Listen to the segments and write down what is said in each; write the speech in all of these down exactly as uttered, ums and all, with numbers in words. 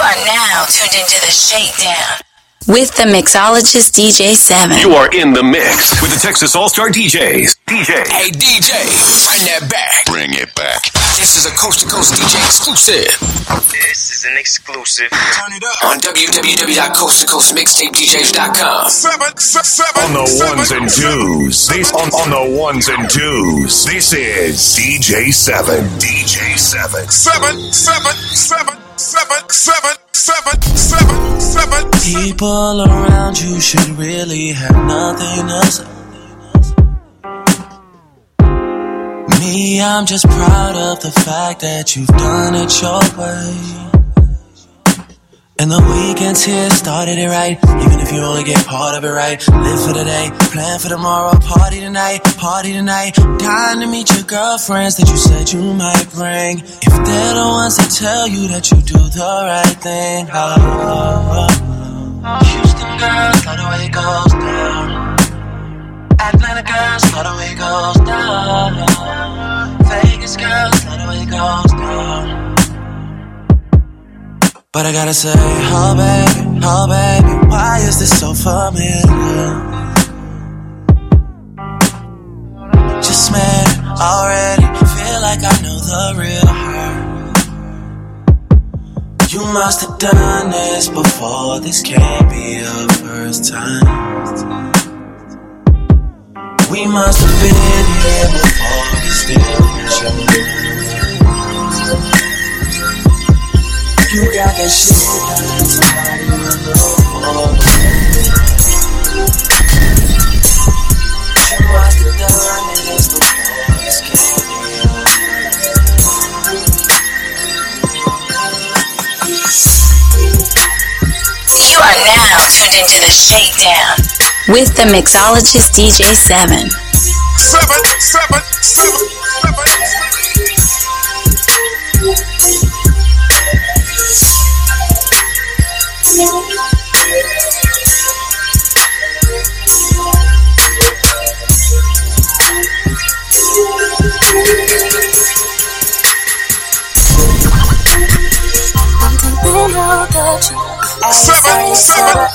are now tuned into the Shakedown with the mixologist D J seven. You are in the mix with the Texas All-Star D Js. D J. Hey D J, bring that back. Bring it back. This is a Coast to Coast D J exclusive. This is an exclusive. Turn it up on w w w dot coast to coast mixtape d js dot com. Seven, seven, on the seven, ones and twos. This on, on the ones and twos. This is D J seven. D J seven. Seven, seven, seven, seven, seven, seven, seven, seven. People around you should really have nothing to say. Me, I'm just proud of the fact that you've done it your way. And the weekends here started it right. Even if you only get part of it right. Live for today, plan for tomorrow. Party tonight, party tonight. Dying to meet your girlfriends that you said you might bring. If they're the ones that tell you that you do the right thing. Oh, oh, oh. Houston girls, love the way it goes down. Atlanta girls, love the way it goes down. Vegas girls, love the way it goes down. But I gotta say, oh baby, oh baby, why is this so familiar? Just met it already, feel like I know the real her. You must have done this before, this can't be your first time. We must have been here before, we still can show. You got that shit that somebody will look for. You must have done this before, this can't be. You are now tuned into the Shakedown with the mixologist D J seven. Seven, seven, seven, seven. Seven, seven,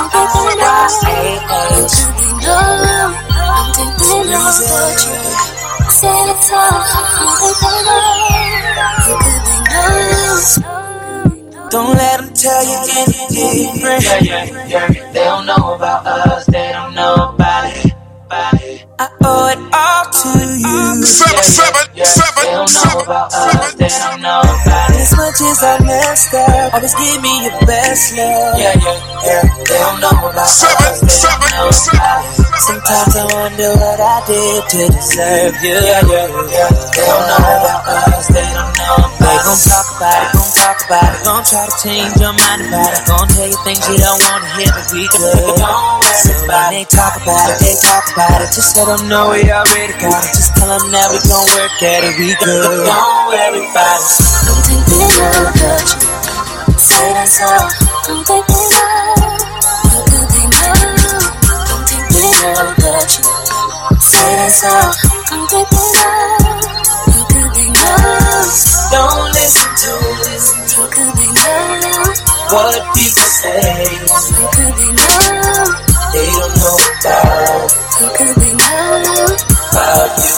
Don't let them tell you anything different. Yeah, yeah, yeah. They don't know about us. They don't know about it. About it. I owe it all to you. Seven, seven, Yeah, seven, they don't know seven, about us. seven, They don't know about it. As much as I messed up, always give me your best love. Yeah, yeah, yeah. They don't know about seven, us. They seven, don't know seven, about it. Sometimes I wonder what I did to deserve you. Yeah, yeah, yeah. They don't know about us. They don't know about They it. gon' talk about it, gon' talk about it, gon' try to change your mind about it, gon' tell you things you don't wanna hear, but we good. So when they talk about it, they talk about it. Just let them know we already got it. Just tell them that we gon' work at it, we good. Don't worry about it. Don't think they know about you. Say that's all. Don't think they know. How could they know? Don't think they know about you. Say that's all. Don't think they know. How could they know? Don't listen to this. How could they know? What people say. How could they know? They don't know about. How could they know? About you.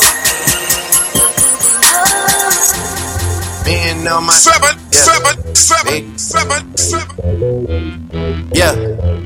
Me and all my seven, yeah. seven, seven, Me. seven, seven. Yeah.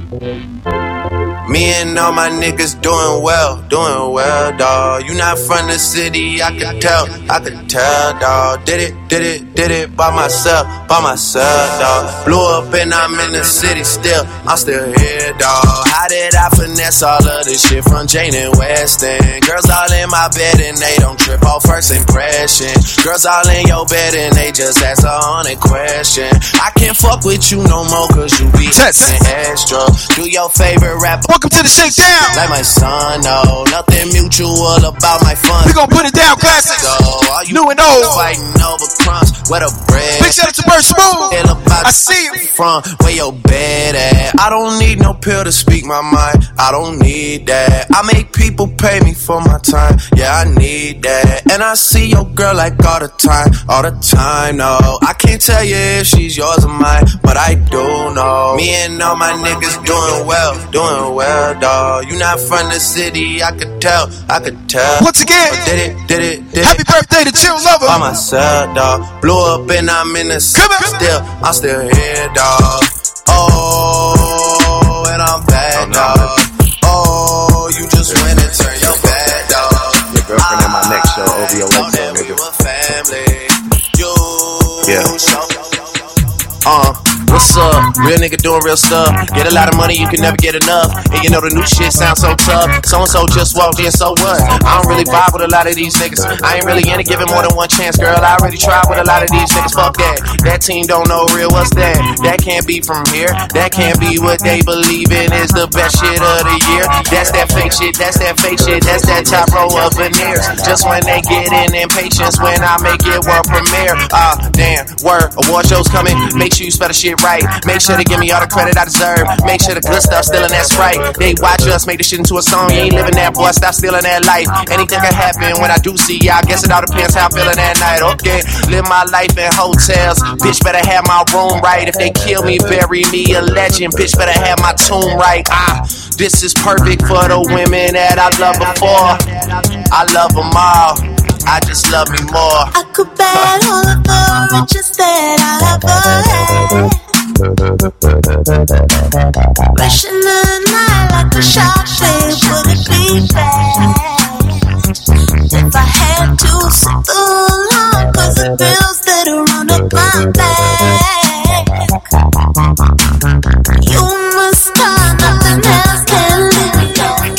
Me and all my niggas doing well, doing well, dawg. You not from the city, I can tell, I can tell, dawg. Did it, did it, did it by myself, by myself, dawg. Blew up and I'm in the city still, I'm still here, dawg. How did I finesse all of this shit from Jane and Weston? Girls all in my bed and they don't trip off first impression. Girls all in your bed and they just ask a hundred question. I can't fuck with you no more cause you be Test. extra. Do your favorite rapper. Welcome to the Shakedown. Like my son, no, nothing mutual about my fun. We gon' put it down, classics. So, all you New and old. fighting over crumbs, where the bread. Big shout out to Bird Smooth. Tell about I see you. From where your bed at. I don't need no pill to speak my mind. I don't need that. I make people pay me for my time. Yeah, I need that. And I see your girl like all the time, all the time. No, I can't tell you if she's yours or mine, but I Me and all my niggas doing well, doing well, dawg. You not from the city, I could tell, I could tell. Once again, but did it, did it, did happy it. birthday to Chill Lover. By myself, dawg. Blew up and I'm in the city. Still, I'm still here, dawg. Oh, and I'm bad, dawg. Oh, you just went and turned your bad, dawg. Your girlfriend in my next show, O V O X, nigga. Yeah. Uh, what's up? Real nigga doing real stuff. Get a lot of money, you can never get enough. And you know the new shit sounds so tough. So-and-so just walked in, so what? I don't really vibe with a lot of these niggas. I ain't really into giving more than one chance, girl. I already tried with a lot of these niggas. Fuck that. That team don't know real, what's that? That can't be from here. That can't be what they believe in is the best shit of the year. That's that fake shit, that's that fake shit. That's that top row of veneers. Just when they get in impatience when I make it world premiere. Ah, uh, damn, word, award shows coming. Make sure you spell the shit right. Make sure to give me all the credit I deserve. Make sure the good stuff still in that Sprite. They watch us make this shit into a song. You ain't living that, boy. Stop stealing that life. Anything can happen when I do see ya. I guess it all depends how I'm feeling that night. Okay, live my life in hotels. Bitch better have my room right. If they kill me, bury me a legend. Bitch better have my tomb right. Ah, this is perfect for the women that I love before. I love them all. I just love me more. I could bet all of the riches that I ever had. Wishing the night like a shark shade, would it be bad if I had to sit alone? Cause the bills that run up my back, you must know nothing else can leave me alone.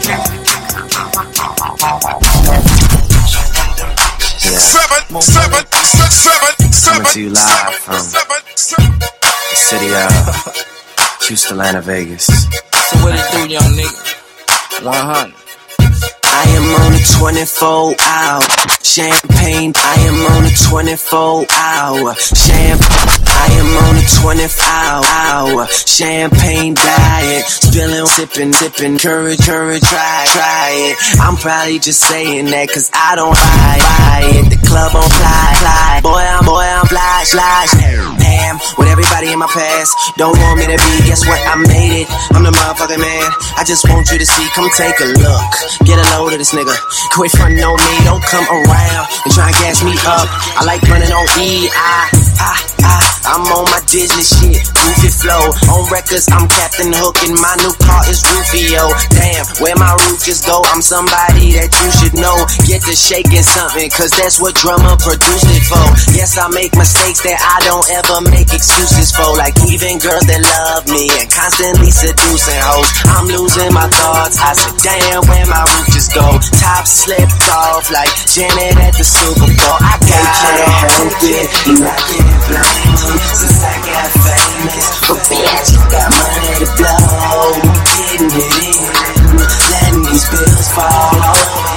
Seven, seven, seven, seven, seven. Coming to you live from the city of Houston, Atlanta, Vegas. So what it do, young nigga? one hundred. I am on a twenty-four hour champagne. I am on a twenty-four hour champagne. I am on a twenty-four hour champagne diet. Spilling, sipping, sipping, courage, courage, try, try it. I'm probably just saying that cause I don't buy, buy it. The club on fly, fly. Boy, I'm, boy, I'm fly, fly. Damn, with everybody in my past, don't want me to be, guess what, I made it. I'm the motherfucking man, I just want you to see, come take a look. Get a load of this nigga, quit frontin' on me, don't come around and try and gas me up. I like running on E, I, I, I, I'm on my Disney shit, goofy flow. On records, I'm Captain Hook and my new car is Rufio. Damn, where my roof just go, I'm somebody that you should know. Get to shaking something, cause that's what drummer produced it for. Yes, I make mistakes that I don't ever make excuses for. Like even girls that love me and constantly seducing hoes. I'm losing my thoughts, I said damn, where my roof just go. Top slipped off like Janet at the Super Bowl. I can't help it, and I can't blame me since I got famous. But bitch, you got money to blow, getting it in, letting these bills fall over.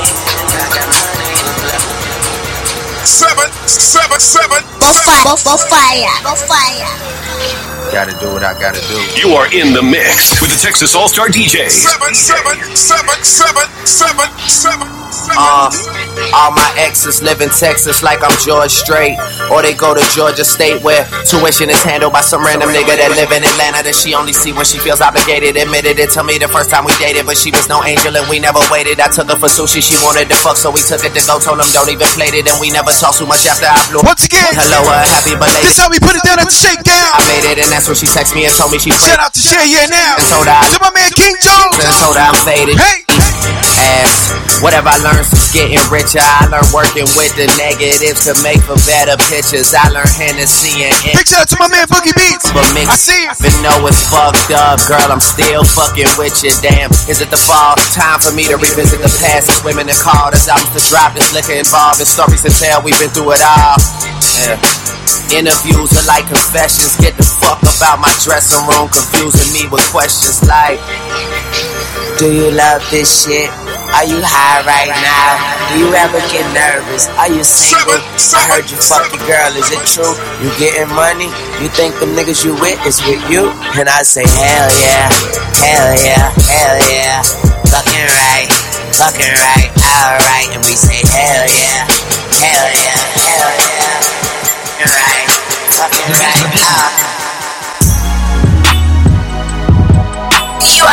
Seven, seven, seven, Bo fire, bo fire. Gotta do what I gotta do. You are in the mix with the Texas All-Star D Js. Seven, seven, seven, seven, seven, seven. Uh, all my exes live in Texas like I'm George Strait. Or they go to Georgia State where tuition is handled by some random nigga that live in Atlanta that she only see when she feels obligated. Admitted it to me the first time we dated, but she was no angel and we never waited. I took her for sushi, she wanted to fuck, so we took it to go. Told them don't even play it, and we never talked too much after I blew. Once again, hello, uh, happy belated. This how we put it down at the shakedown. I made it, and that's when she texted me and told me she. Shout out to Shay, yeah, now. And told her I, to my man King Jones. And told her I'm faded. Hey. Ass. Whatever I learned since getting richer, I learned working with the negatives to make for better pictures. I learned Hennessy and big shout out to my man Boogie Beats. But mix, I see you. Even though it's fucked up, girl, I'm still fucking with you. Damn, is it the fall? Time for me to revisit the past. It's women that called us albums to drop. This liquor involved in stories to tell. We've been through it all. Yeah. Interviews are like confessions. Get the fuck about my dressing room, confusing me with questions like, do you love this shit? Are you high right now? Do you ever get nervous? Are you single? I heard you fuck your girl, is it true? You getting money? You think the niggas you with is with you? And I say hell yeah, hell yeah, hell yeah. Fucking right, fucking right, alright. And we say hell yeah, hell yeah, hell yeah. Fucking right, fucking right, ah.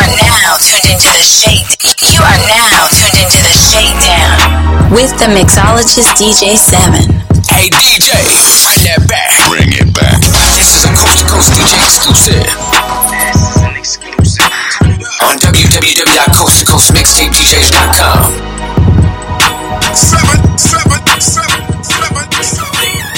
are now tuned into the shake. You are now tuned into the shakedown with the mixologist D J seven. Hey D J, bring that back. Bring it back. This is a Coast to Coast D J exclusive. This is an exclusive. On w w w dot coast to coast mixtape d js dot com. Seven, seven, seven, seven, seven.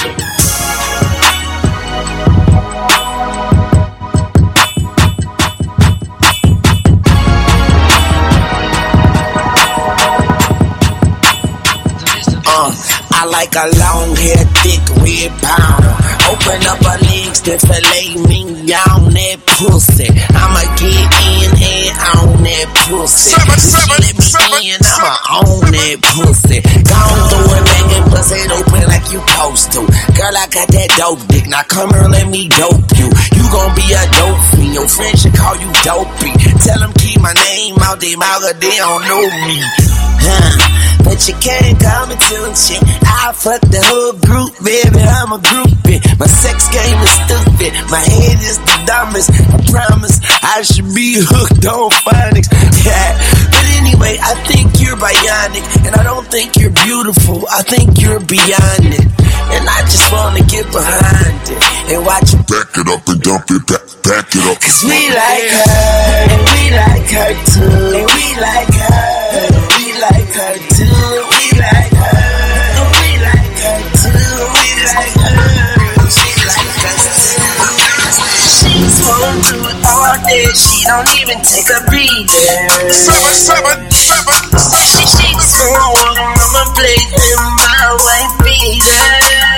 I like a long hair, thick red powder. Open up her legs to fillet me on that pussy. I'ma get in and on that pussy. Seven, If seven, she let me seven, in, I'ma own that pussy. Go on through it, make it bust it open like you supposed to. Girl, I got that dope dick. Now come here, let me dope you. You gon' be a dope fiend. Your friends should call you dopey. Tell them keep my name out their mouth, they don't know me. Huh. But you can't call me to shit. I fuck the whole group, baby, I'm a groupie. My sex game is stupid, my head is the dumbest. I promise I should be hooked on phonics. Yeah. But anyway, I think you're bionic, and I don't think you're beautiful, I think you're beyond it. And I just wanna get behind it and watch you back it up and dump it back, back it up. Cause we like her, and we like her too, and we like her, and we like her too, we like her, and we like her too, we like her, she like us too. She's wanna do it all day, she don't even take a breather. Seven, seven, seven, seven. She, she's gonna walk on my plate in my white beater.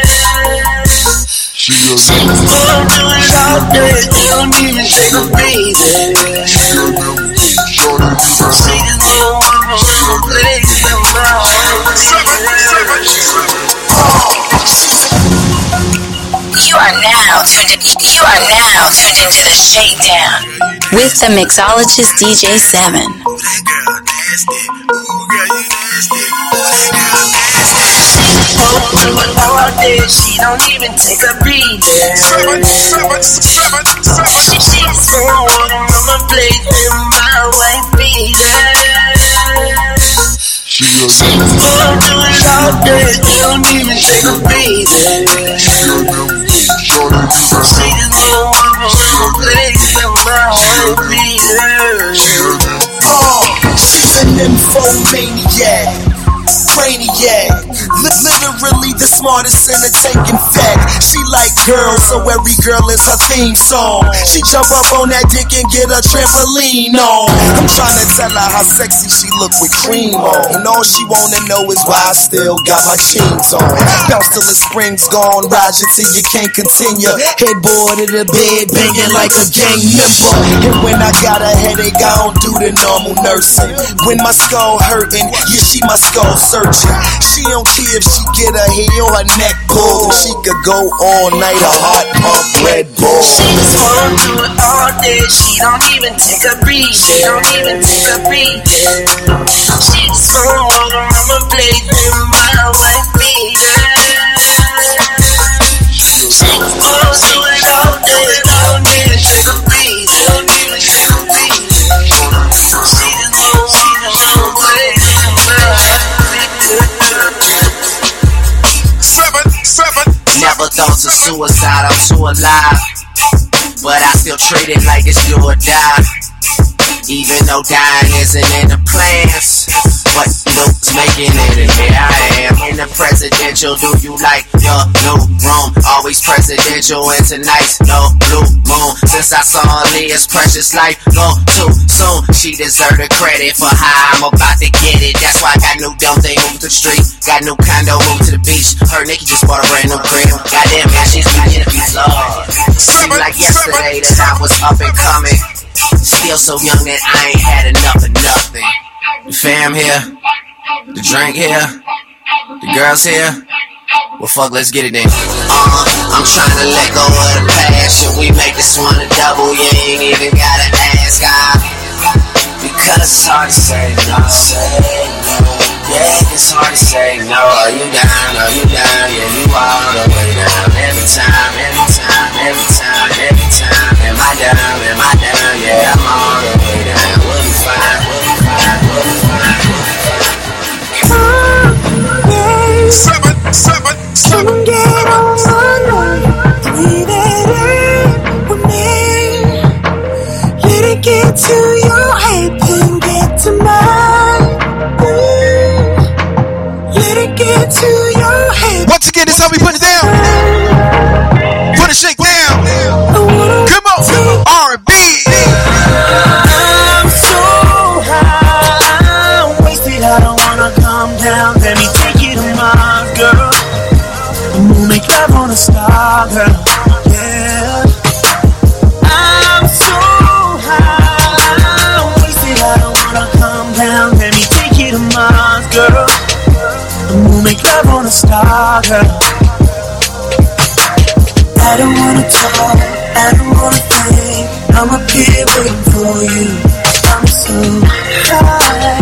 She a She's gonna do it all day, she don't even take a breather. She a new shorty. She's gonna walk on my plate in my white beater. You are now tuned in, you are now tuned into the shakedown with the mixologist D J seven. All day, she don't even take a breather. Seven, seven, seven, seven. She, she's gonna walk on my plate in my white beater. She a She's gonna do it all day, she don't even take a breather. She a new shorty. She's gonna walk on my plate in my white beater. Oh, she's an infomaniac. Brainiac, literally the smartest entertaining fact. She like girls, so every girl is her theme song. She jump up on that dick and get a trampoline on. I'm trying to tell her how sexy she look with cream on, and all she wanna know is why I still got my jeans on. Bounce till the spring's gone, ride you till you can't continue. Headboard to the bed, banging like a gang member. And when I got a headache, I don't do the normal nursing. When my skull hurting, yeah, she my skull searching. She don't care if she get her hair or her neck pulled. She could go all night, a hot pump Red Bull. She's gonna do it all day. She don't even take a breathe. She don't even take a breathe. She's gonna walk around my plate in my white beater. She's gonna do it all day. Don't even take a breathe. Don't even take a breathe. She's gonna walk around my plate in my white seven, seven. Never thought of suicide, I'm too alive. But I still treat it like it's do or die. Even though dying isn't in the plans, but Luke's making it, and here I am in the presidential. Do you like your new room? Always presidential, and tonight's no blue moon. Since I saw Aaliyah's precious life go too soon, she deserved the credit for how I'm about to get it. That's why I got new dumb thing, move to the street. Got new condo, move to the beach. Her Nikki just bought a brand new crib. Goddamn, man, she's beginning to be loved. Seemed like yesterday that I was up and coming. Still so young that I ain't had enough of nothing. The fam here, the drink here, the girls here. Well, fuck, let's get it then. Uh, I'm trying to let go of the past. Should we make this one a double? You ain't even gotta ask, God. Because it's hard to say no. Yeah, it's hard to say no. Are you down? Are you down? Yeah, you all the way down. Every time, every time, every time, every time. Am I down? Am I down? Yeah, I'm all the way down. get to your head, then get to mine. Mm. Let it get to your head. Once again, this is how we put it down. Put it shake down. Come on, R and B. I'm so high, I'm wasted. I don't wanna come down. Let me take you to Mars, girl. And we'll make love on a star, girl. Yeah. I'm so high, I'm wasted. I don't wanna come down. Let me take you to Mars, girl. And we'll make love on a star, girl. I don't wanna talk, I don't wanna think. I'm up here waiting for you. I'm so high.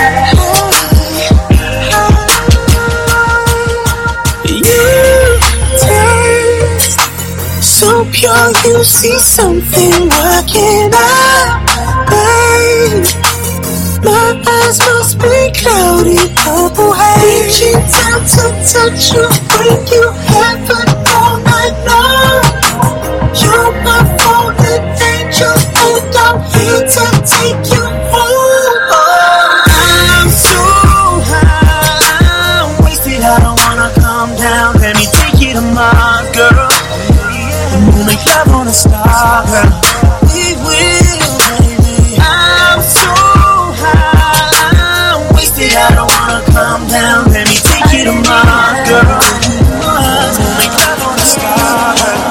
You taste so pure, you see something working out, babe. My eyes must be cloudy, purple haze. Reaching down to touch you, bring you heaven all night long. You're my fallen angel, and I'm here to take you home. I'm so high, I'm wasted. I don't wanna come down. Let me take you to Mars, girl. And we'll make love on a star, girl. We will, baby. I'm so high, I'm wasted. I don't wanna come down. Let me take you to Mars, girl. We'll make love on a star, girl.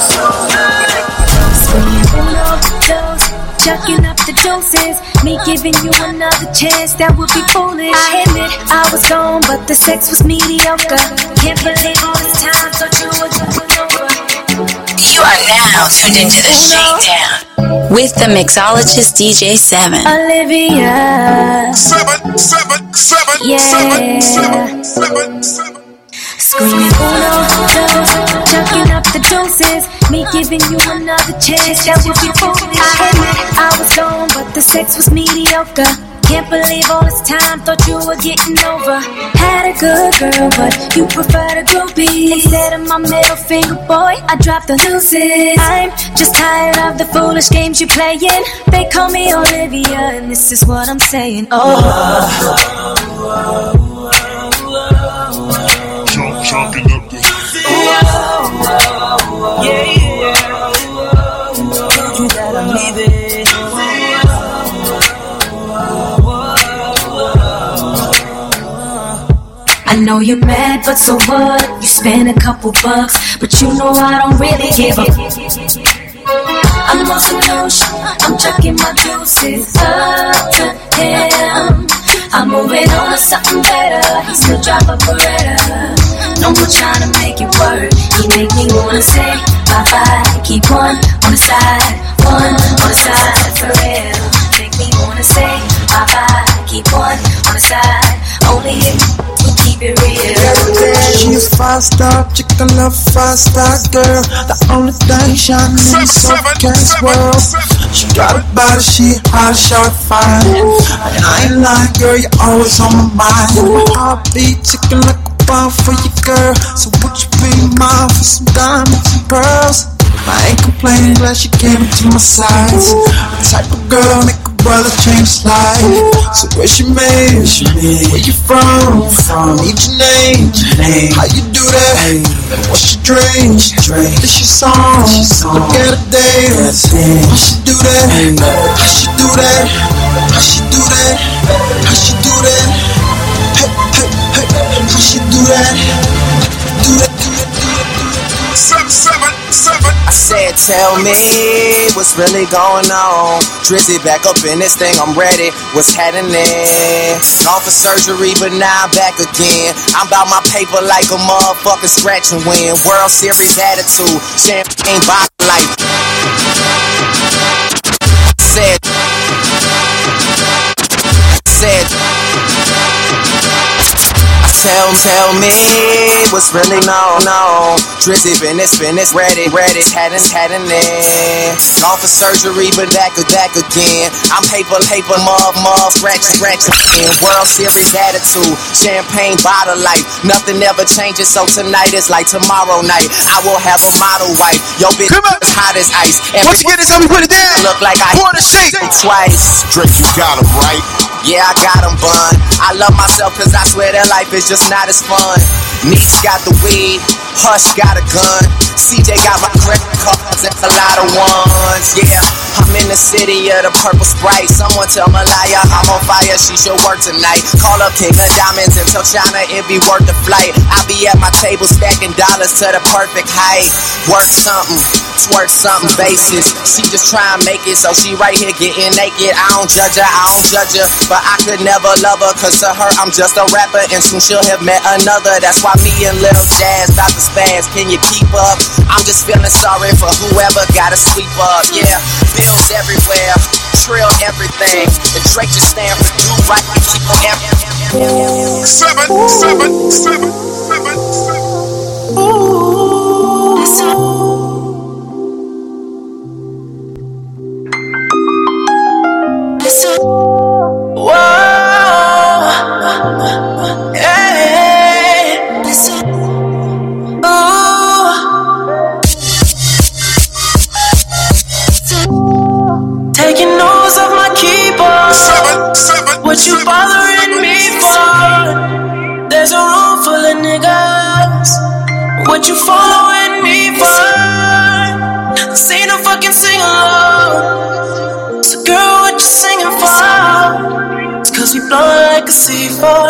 Chucking up the doses, me giving you another chance, that would be foolish. I admit I was gone, but the sex was mediocre. Can't believe all this time, thought you were jumping over. You are now tuned into the Shakedown with the mixologist D J seven. Olivia. Seven, seven, seven, yeah. seven, seven, seven, seven. Screaming uno, dos, chucking up the doses, me giving you another chance, that would be foolish. I admit I was gone, but the sex was mediocre. Can't believe all this time, thought you were getting over. Had a good girl, but you preferred a groupie. Instead of my middle finger, boy, I dropped the deuces. I'm just tired of the foolish games you playing. They call me Olivia, and this is what I'm saying. Oh, Chopping up the yeah, yeah. You gotta leave it. I know you're mad, but so what? You spend a couple bucks, but you know I don't really give a. I'm on solution, I'm chucking my deuces up to him. I'm moving on to something better. He still drop a Beretta. No more trying to make it work. He make me wanna say bye bye. Keep one on the side, one on the side for real. Make me wanna say bye bye. Keep one on the side. Only if we keep it real. She's a five-star chicken, love five-star girl. The only thing shining in the soft-cast world. She got a body, she hot, short, fine. And I ain't lying, girl, you're always on my mind. My heartbeat ticking like a bomb for you, girl. So would you be mine for some diamonds and pearls? I ain't complaining, glad she came into my sides. The type of girl make a brother change his life. So where she made? Where you from? From need your name. How you do that? And what's your dream? This your song. Look at her dance. How she do that? How she do that? How she do that? How she do that? Hey, hey, hey. How she do that? Do that, do that, do that. seven, seven, seven. I said, tell me what's really going on. Drizzy back up in this thing, I'm ready. What's happening? Gone for surgery, but now I'm back again. I'm about my paper like a motherfucking scratch and win. World Series attitude, champagne bottle life. Said, said. Tell tell me what's really known, known. Drizzy, business, business, ready, ready, hadn't, hadn't it. Gone for surgery, but back, back again. I'm paper, paper, mug, mug, scratch, scratch again. World Series attitude, champagne bottle life. Nothing ever changes, so tonight is like tomorrow night. I will have a model wife. Yo, bitch, as hot as ice. And once you get this, how we put it down. Look like I pour the shake twice. Drake, you got him right. Yeah, I got him, bun. I love myself cause I swear that life is just not as fun. Nietzsche got the weed, Hush got a gun. C J got my credit cards, that's a lot of ones. Yeah, I'm in the city of the purple Sprite. Someone tell Malaya I'm on fire, she should work tonight. Call up King of Diamonds and tell China it be worth the flight. I be at my table stacking dollars to the perfect height. Worth something, twerk something basis. She just try and make it, so she right here getting naked. I don't judge her, I don't judge her, but I could never love her, cause to her I'm just a rapper and soon she'll have met another. That's why me and Lil Jazz about to spaz. Can you keep up? I'm just feeling sorry for whoever gotta sweep up. Yeah, bills everywhere, trill everything. The Drake just stand for do right and keep on everything. Seven, seven, seven, seven, seven. Ooh, listen. Listen. Whoa. Hey. Listen. Taking notes off my keyboard. Seven, seven, what you seven, bothering me for? There's a room full of niggas. What you following me for? This ain't no fucking sing along. So girl, what you singing for? It's cause we blowin' like a C four.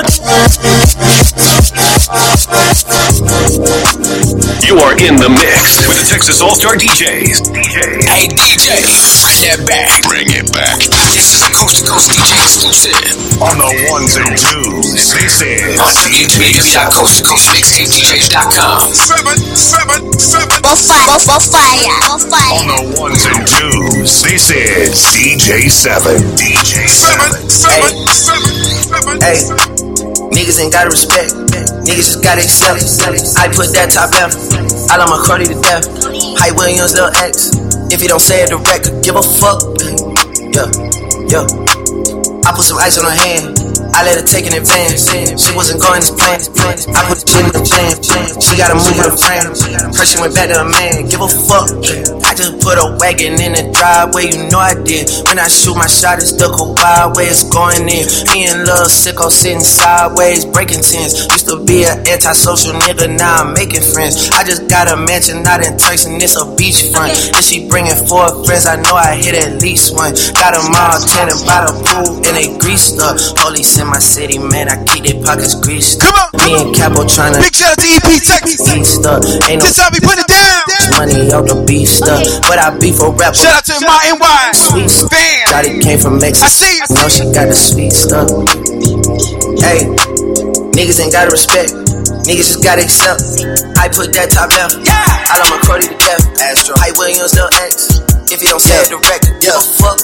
You are in the mix with the Texas All-Star D Js. D J. Hey D J, bring that back. Bring it back. This is a Coast to Coast D J exclusive. On the ones and twos, this is on w w w dot coast to coast mixtape d js dot com. Seven, seven, seven. Fire, fire, fire. On the ones and twos, this is D J seven. D J seven, seven, seven, seven. Hey, niggas ain't gotta respect. Niggas just gotta accept. I put that top F. I love my Cardi to death. Hype Williams, Lil X. If you don't say it direct, give a fuck. Yeah, yeah. I put some ice on her hand. I let her take in advance. She wasn't going as planned. I put the shit in the plan. She gotta move with a friend. Pressure went back to her man. Give a fuck. I just put a wagon in the driveway. You know I did. When I shoot my shot, it's the cold wild way it's going in. Me and Lil Sicko sitting sideways, breaking tens. Used to be an antisocial nigga, now I'm making friends. I just got a mansion out in Turks and it's a beachfront. And she bringing four friends, I know I hit at least one. Got them all tanning by the pool and they greased up. Police in my city, man, I keep their pockets greased. Come on, me and Capo tryna big shout out to E P Texas. East up. Ain't no this how we put it down. Money out the beef stuff, but I beef for rappers. Shout out to my N Y sweet fam. Shawty came from Mexico. I see you. Know she got the sweet stuff. Hey, niggas ain't gotta respect. Niggas just gotta accept. I put that top F. Yeah. I love my Cardi to death. Astro. Hype Williams, Lil X. If you don't say it direct, give a fuck.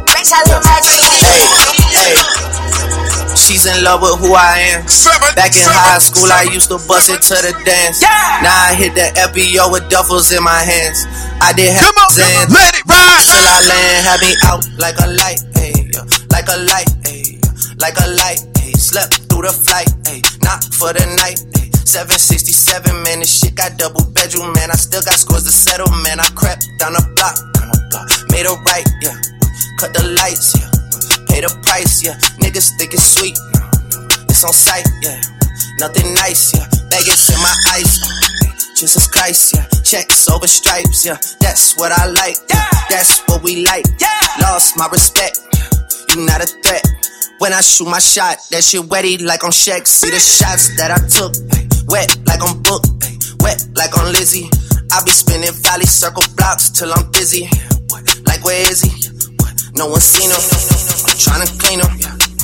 Hey, hey. She's in love with who I am. Seven, Back in seven, high school, seven, I used to bust it to the dance. Yeah. Now I hit the F B O with duffels in my hands. I did have come on, Zan, let it ride till I land, had me out like a light, ayy, like a light, ayy, like a light, ayy. Slept through the flight, ayy, not for the night, ayy. seven sixty-seven, man, this shit got double bedroom, man. I still got scores to settle, man. I crept down the block, down the block, made a right, yeah. Cut the lights, yeah. Pay the price, yeah. Niggas think it's sweet, it's on sight, yeah. Nothing nice, yeah. Baguettes in my ice, yeah. Jesus Christ, yeah. Checks over stripes, yeah. That's what I like, yeah. That's what we like, yeah. Lost my respect, you not a threat. When I shoot my shot, that shit wetty like on Shaq. See the shots that I took, ay, wet like on Book, ay, wet like on Lizzie. I be spinning valley circle blocks till I'm busy. Like where is he? No one seen him. I'm tryna clean him.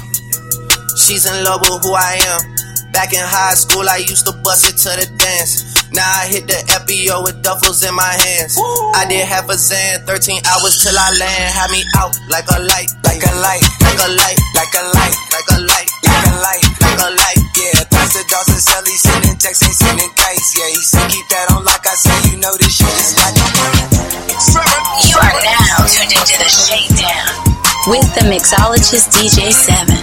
She's in love with who I am. Back in high school, I used to bust it to the dance. Now I hit the F B O with duffels in my hands. Woo. I did half a Zan, thirteen hours till I land. Had me out like a light, like a light, like a light, like a light, like a light, like a light, like a light. Yeah, that's Mister Dawson Sally sending texts, ain't sending kites. Yeah, he said keep that on like I said, you know this shit is like seven. You are now tuned into the Shakedown with the mixologist D J seven.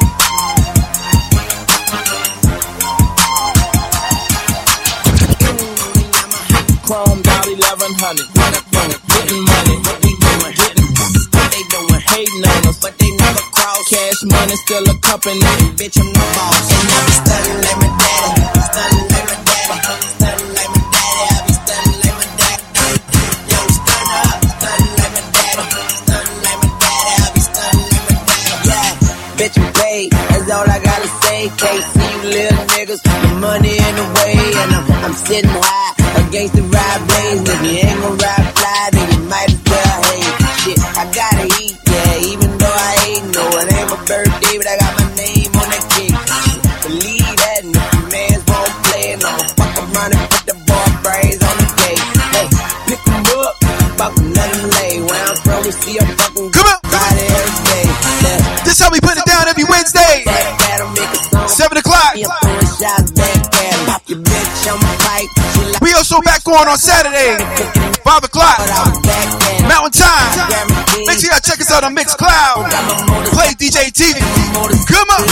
Chromed out eleven hundred, run up, run up, getting money. What we doing, getting what they doing, hating on us, but they never cross. Cash money still a company, bitch I'm the boss. And I be stunning like my daddy, stunning like my daddy, stunning like my daddy. I be stunning like my daddy. Yo, stun up, stunning like my daddy, stunning like my daddy. I be stunning like my daddy. Yeah, bitch I'm paid, that's all I gotta say. Can't see you little niggas, the money in the way, and I'm, I'm sitting high against the ride blaze. If you ain't gon' ride fly, then you might as well hate. Shit, I gotta eat, yeah, even though I ain't no, it ain't my birthday, but I got my name on that cake. Believe that, and if the mans won't play, and I'ma fuck around and put the ball braids on the gate. Hey, pick them up, fuck them, let them lay. Where I'm from, we see a fucking come on, Friday every day. Yeah. This how we put it down every Wednesday, seven o'clock. We also back on on Saturday, five o'clock, Mountain Time. Make sure y'all check us out on Mixcloud. Play D J T V. Come on.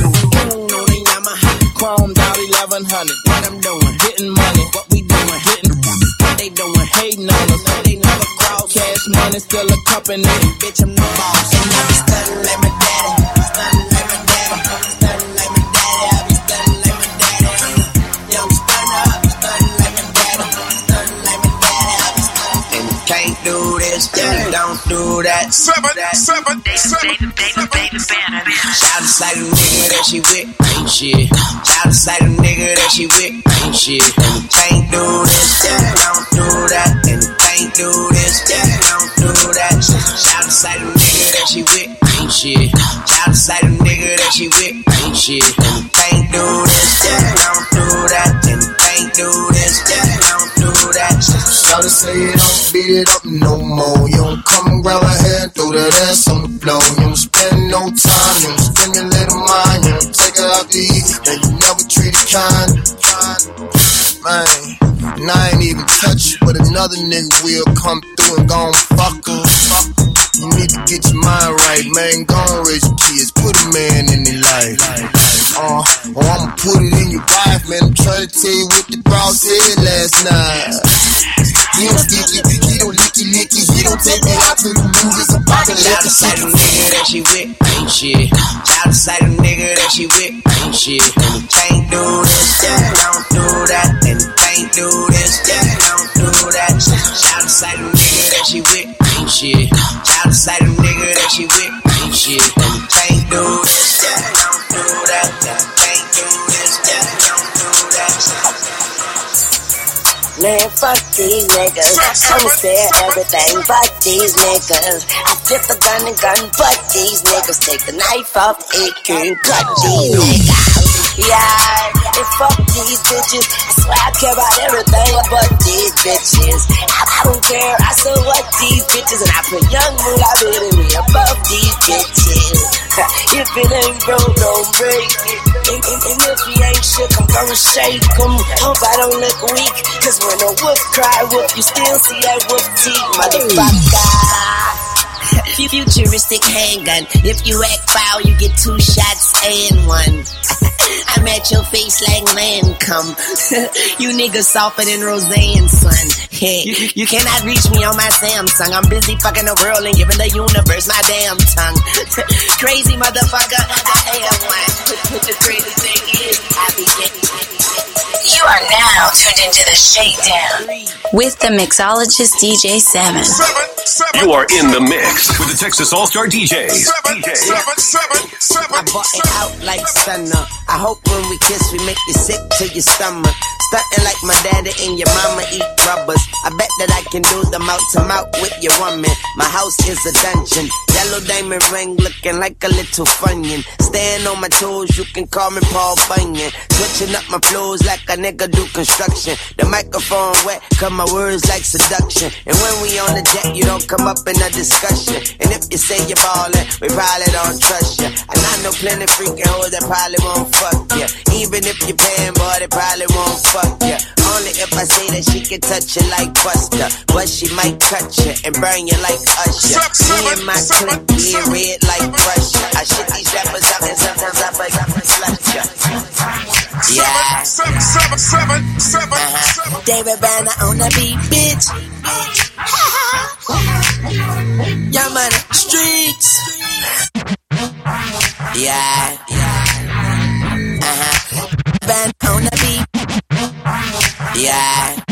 Chromed out eleven hundred, what I'm doing, getting money. What we doing, getting what they doing, hating on us, but they never cross. Cash money still a company, bitch I'm the boss. And I be stunning like my daddy, stunning like my daddy, stunning like my daddy. I be stunning like my daddy. Yo, stun up, stunning like my daddy, stunning like my daddy. I be stunning. And you can't do this, then you don't do that. Seven, that. seven, seven, seven, seven. Shout out like a nigga that she with, ain't shit. Shout out like a nigga that she with, ain't shit. And you can't do this, then you don't do that. And you can't do this, then you don't do that. Shout out like a nigga that she with, ain't shit. Shout out like a nigga that she with, ain't shit. And you can't do this, then you don't do that. And you can't do this, then you don't do that. Shout out say you don't beat it up no more. You don't come and grab her hair and throw that ass on the floor. You don't spend no time, you don't spend your little mind. You don't take her out to eat, and you never treat her kind. Man, and I ain't even touch you, but another nigga will come through and gon' fuck her. You need to get your mind right, man. Gon' raise your kids, put a man in their life. Uh, or I'ma put it in your wife, man. I'm trying to tell you what the boss said last night. He don't sticky, he don't licky licky, he don't take me out to the movies. I'm about to let the side of nigga that she with, ain't shit. Shout out side of nigga that she with, ain't shit. And you can't do this, then you don't do that. And you can't do this, then you don't do that. Shout out side of nigga that she with, ain't shit. Shout out side of nigga that she with, ain't shit. And you can't do this, then you don't do that. And you can't do this, then you don't do that. Man, fuck these niggas. I'ma say everything, fuck these niggas. I flip a gun and gun, but these niggas take the knife off, it can cut these niggas. Yeah, and fuck these bitches. I swear I care about everything but these bitches. I, I don't care, I still what these bitches. And I put young moolah baby me above these bitches. If it ain't broke, don't break it. And, and, and if he ain't shook, I'm gonna shake him. Hope I don't look weak, cause when a wolf cry wolf, you still see that wolf teeth, motherfucker. Futuristic handgun. If you act foul, you get two shots and one. I'm at your face like man come. You niggas softer than Roseanne, son. Hey, you, you cannot reach me on my Samsung. I'm busy fucking the world and giving the universe my damn tongue. Crazy motherfucker, I am one. The crazy thing is, I be getting. You are now tuned into the Shakedown with the mixologist D J seven. You are in the mix with the Texas All-Star D Js. Seven, D J. seven, seven, seven, I bought it out like stunner. I hope when we kiss we make you sick to your stomach. Stuntin' like my daddy and your mama eat rubbers. I bet that I can do the mouth to mouth with your woman. My house is a dungeon. Yellow diamond ring looking like a little funyun. Staying on my toes, you can call me Paul Bunyan. Switching up my flows like a nigga do construction. The microphone wet, cause my words like seduction. And when we on the jet, you don't don't come up in a discussion. And if you say you're ballin', we probably don't trust you. And I know plenty freaking hoes that probably won't fuck you. Even if you're paying, boy, they probably won't fuck you. Only if I say that she can touch you like Buster, but she might cut you and burn you like Usher. Me and my clique get red like Russia. I shit these rappers up and sometimes I fuck up and slut you. Yeah. Seven, seven, seven, seven, uh-huh. David Banner on the beat, bitch. Young money, streets. Yeah. Uh-huh. Band on the beat. Yeah.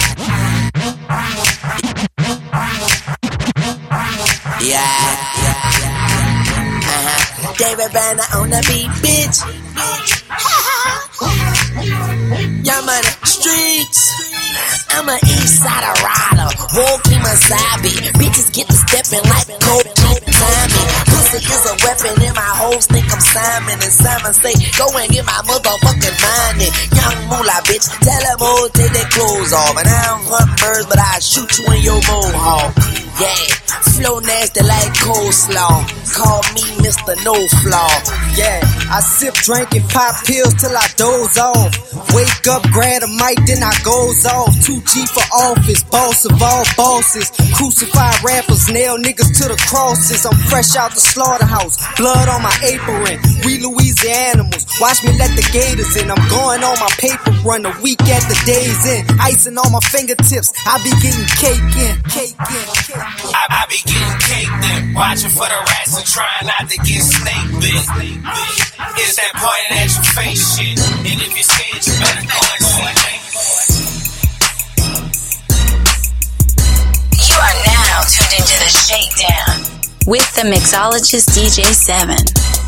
Yeah. Uh-huh. David Banner on the beat, bitch. Young money, streets. I'm an east side rider, walking my sabi. Bitches get to stepping like coke, Tommy. Pussy is a weapon and my hoes think I'm Simon. And Simon say, go and get my motherfucking money. Young moolah bitch, tell them all take their clothes off. And I don't hunt birds, but I shoot you in your mohawk. Yeah, flow nasty like coleslaw. Call me Mister No Flaw. Yeah, I sip, drink, and pop pills till I doze off. Wake up, grab a mic, then I goes off. two G for office, boss of all bosses. Crucified rappers, nail niggas to the crosses. I'm fresh out the slaughterhouse, blood on my apron. We Louisianimals, watch me let the gators in. I'm going on my paper run, a week at the day's in. Icing on my fingertips, I be getting cake in, cake in, cake in. I, I be getting caked in, watching for the rats and trying not to get snake bit. It's that pointing at your face shit, and if you're scared, you better go and see. You are now tuned into the Shakedown with the mixologist D J seven.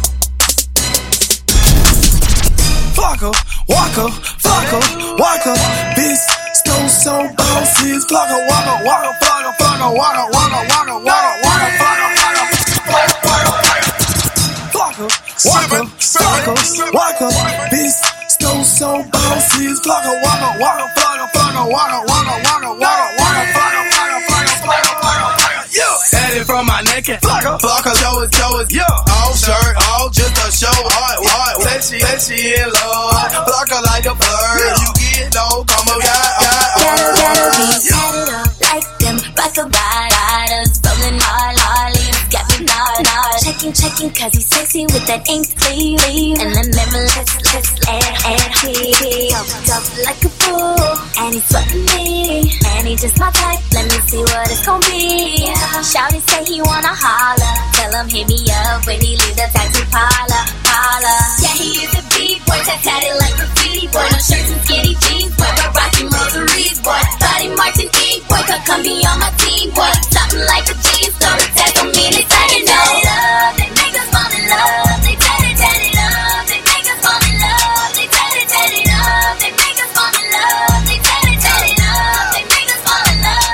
Flocka, Waka, Flocka, Waka, this stone so bounces. Flocka, Waka, Waka, Flocka, Flocka, Waka, Waka, Waka, Waka, Waka, Flocka, Flocka, Waka, Flocka, Waka, this stone so bounces. Flocka, Waka, Waka, Flocka, Flocka, Waka, Waka, Waka, Waka, Waka, Flocka, Flocka, Flocka, Flocka, yeah. Daddy from my neck and Flocka, Flocka, show is, show is, yeah. All shirt, all just a show, hard, hard. Say she, say she in love. Flocka like a bird. You get no, come up, yeah, yeah. Gotta, gotta be tatted up like them rockabye riders. Rolling hard, hard, leaves got me nod, nod. Checking, checking, cause he's sexy with that ink sleeve. And then never let's, let's, and, and he jumped up like a bull. And he's fucking me. And he just my type, let me see what it's gon' be. Shouty say he wanna holler. Tell him hit me up when he leave the taxi parlor, parlor. Yeah, he is a beat boy, tat tatted like graffiti. Boy, no shirts and skinny jeans. Boy, we're rocking rosaries. Boy, body marching ink. Boy, come, come be on my team. Boy, something like a jeans. So the tag don't mean it's how you know. They make us fall in love. They tat it, tat it up. They make us fall in love. They tat it, tat it up. They make us fall in love. They tat it, tat it up. They make us fall in love.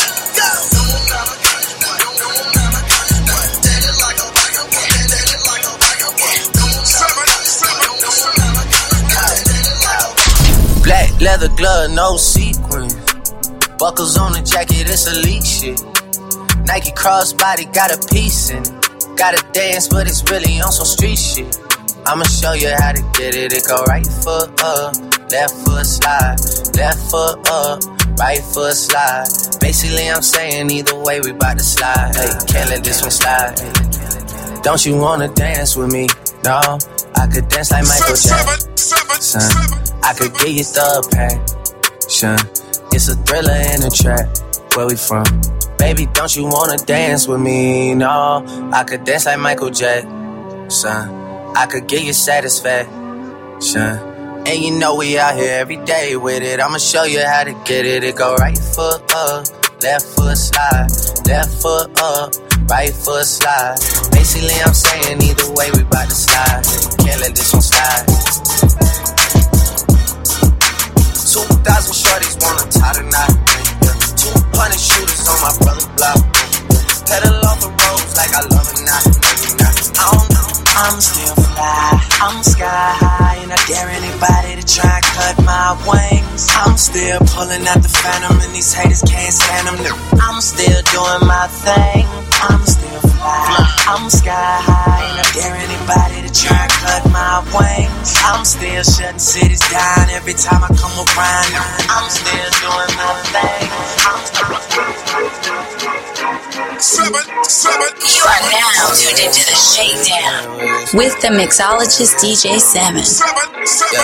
Black leather glove, no sequin. Buckles on the jacket, it's elite shit. Nike crossbody got a piece in it. Gotta dance, but it's really on some street shit. I'ma show you how to get it. It go right foot up, left foot slide, left foot up, right foot slide. Basically, I'm saying either way, we bout to slide. Hey, can't let this one slide. Hey. Don't you wanna dance with me? No, I could dance like Michael Jackson. Son, I could get you the passion. It's a thriller in the trap. Where we from? Baby, don't you wanna dance with me? No, I could dance like Michael Jackson. I could give you satisfaction. And you know we out here every day with it. I'ma show you how to get it. It go right foot up, left foot slide, left foot up, right foot slide. Basically, I'm saying either way, we bout to slide. Can't let this one slide. Two thousand shorties wanna tie the knot. Two hundred shooters on my brother's block. Pedal off the roads like I love it not. I don't know. I'm still fly, I'm sky high, and I dare anybody to try. cut my wings. I'm still pulling out the phantom and these haters can't stand them. I'm still doing my thing. I'm still fly. I'm sky high and I dare anybody to try and cut my wings. I'm still shutting cities down every time I come around. I'm still doing my thing. I'm Seven, seven. You are now tuned into the Shakedown with the mixologist D J Seven. Yeah.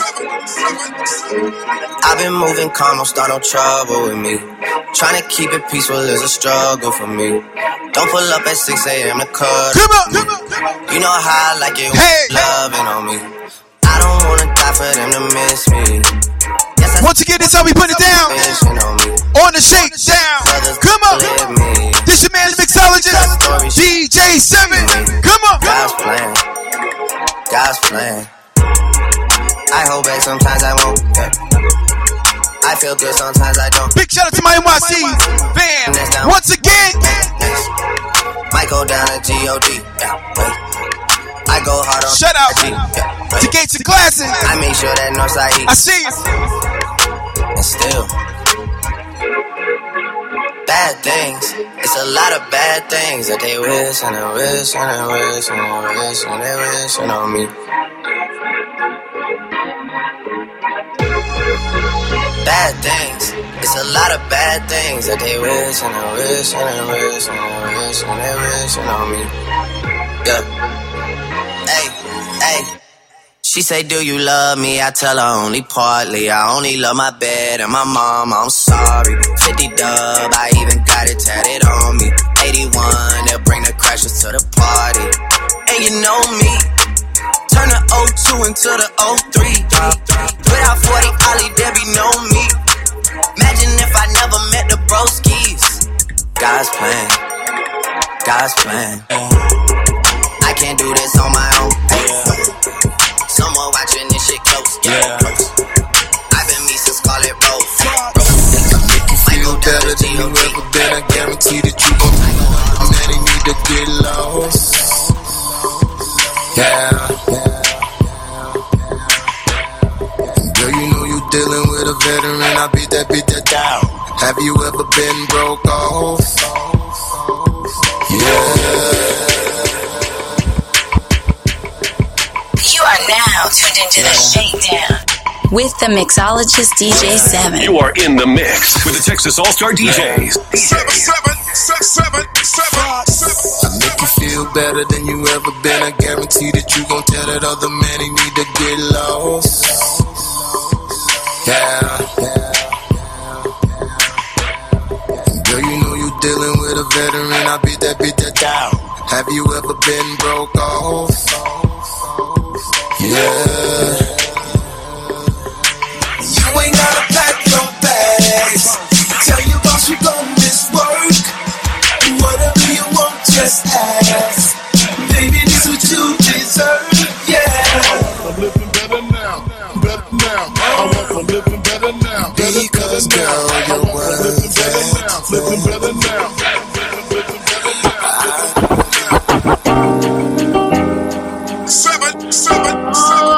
I've been moving calm, don't start no trouble with me. Trying to keep it peaceful is a struggle for me. Don't pull up at six a.m. to cut. Come on, come on. You know how I like it when hey, loving hey. on me. I don't wanna die for them to miss me. Yes, once again, this how we put it down. On the Shakedown. Come on. This your man, the mixologist, D J Seven. Come on. God's plan. God's plan. I hold back sometimes I won't. Yeah. I feel good sometimes I don't. Big shout out to my N Y C fam. Once again. Might go down to G O D. Yeah, wait. I go hard on. Shut out. G, yeah, to Gates and Classic. I make sure that Northside eat. I see you. And still. Bad things, it's a lot of bad things that they wish and they wish and they wish and they wish and they wish on me. Bad things, it's a lot of bad things that they wish and they wish and they wish and they wish and they wish on me. Yeah. Hey, hey. She say, do you love me? I tell her only partly. I only love my bed and my mom, I'm sorry. fifty dub, I even got it tatted on me. eighty-one, they'll bring the crashers to the party. And you know me, turn the oh two into the oh three. Without forty Ollie, there be no me. Imagine if I never met the broskies. God's plan, God's plan. I can't do this on my own. Someone watching this shit close, yeah. yeah. I've been me since Scarlet Rose. Make you feel better than you ever been. I guarantee that you gon' man, you need to get lost. Yeah. Girl, you know you dealing with a veteran. I beat that, beat that down. Have you ever been broke off? Yeah. You are now tuned into the Shakedown with the mixologist D J Seven. You are in the mix with the Texas All-Star D Js. Seven, seven, seven, seven, seven, seven. I make you feel better than you ever been. I guarantee that you gon' tell that other man he need to get lost. Yeah. Girl, you know you dealing with a veteran. I beat that, beat that down. Have you ever been broke off? Yeah. You ain't gotta pack your bags. Tell your boss you gon' miss work. Whatever you want, just ask. Baby, this is what you deserve. Yeah. I'm living better now. Better now. I want I'm living better now. Better, because better now. Girl, you're worth living better now. Living better now. Seven, seven, seven.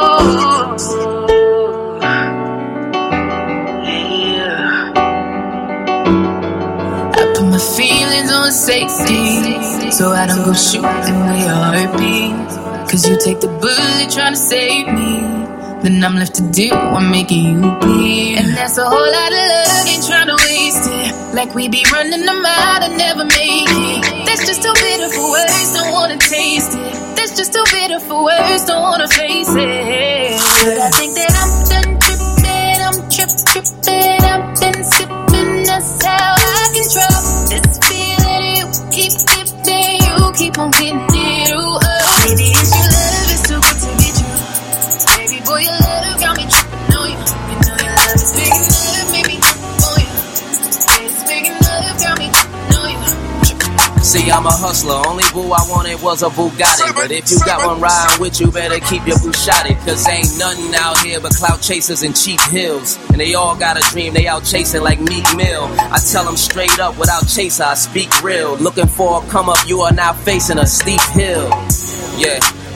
Feelings on safety, so I don't go shooting where your heart beats. Cause you take the bullet trying to save me, then I'm left to do I'm making you bleed. And that's a whole lot of love, ain't trying to waste it. Like we be running them out and never make it. That's just too bitter for words, don't wanna taste it. That's just too bitter for words, don't wanna face it. But I think that I'm done tripping, I'm trip tripping, I've been sipping, that's how I control this feeling. You keep giving, you keep on getting it. Ooh, oh. Baby, it's your love, it's too good to be true. Baby boy, your love got me tripping on you. You know your love is big enough, make me trip on you. It's big enough, got me tripping on you. See, I'm a hustler, only boo I wanted was a Bugatti. But if you got one riding with you, better keep your Bushotted. Cause ain't nothing out here but clout chasers and cheap hills. And they all got a dream, they out chasing like Meek Mill. I tell them straight up, without chaser, I speak real. Looking for a come up, you are now facing a steep hill. Yeah,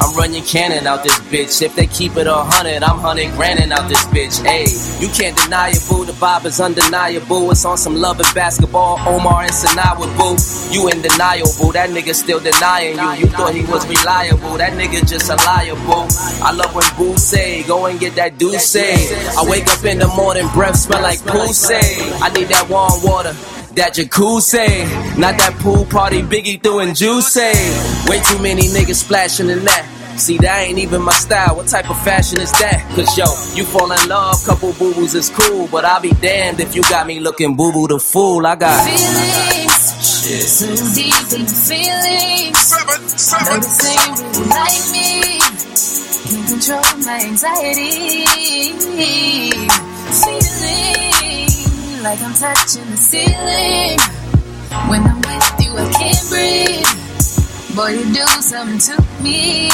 I'm running cannon out this bitch. If they keep it a hundred, I'm hundred granning out this bitch. Hey, you can't deny it, boo. The vibe is undeniable. It's on some love and basketball. Omar and Sanaa with boo. You in denial, boo. That nigga still denying you. You thought he was reliable. That nigga just a liar, boo. I love when boo say, go and get that douce. I wake up in the morning, breath smell like poo say. I need that warm water. That jacuzzi, not that pool party Biggie doing juice. Way too many niggas splashing in that. See, that ain't even my style. What type of fashion is that? Cause yo, you fall in love, couple boo-boos is cool, but I'll be damned if you got me looking boo-boo the fool. I got feelings, shit. So deep in the feelings. Seven, seven. Know the same really like me. Can't control my anxiety. Feeling like I'm touching the ceiling. When I'm with you, I can't breathe. Boy, you do something to me.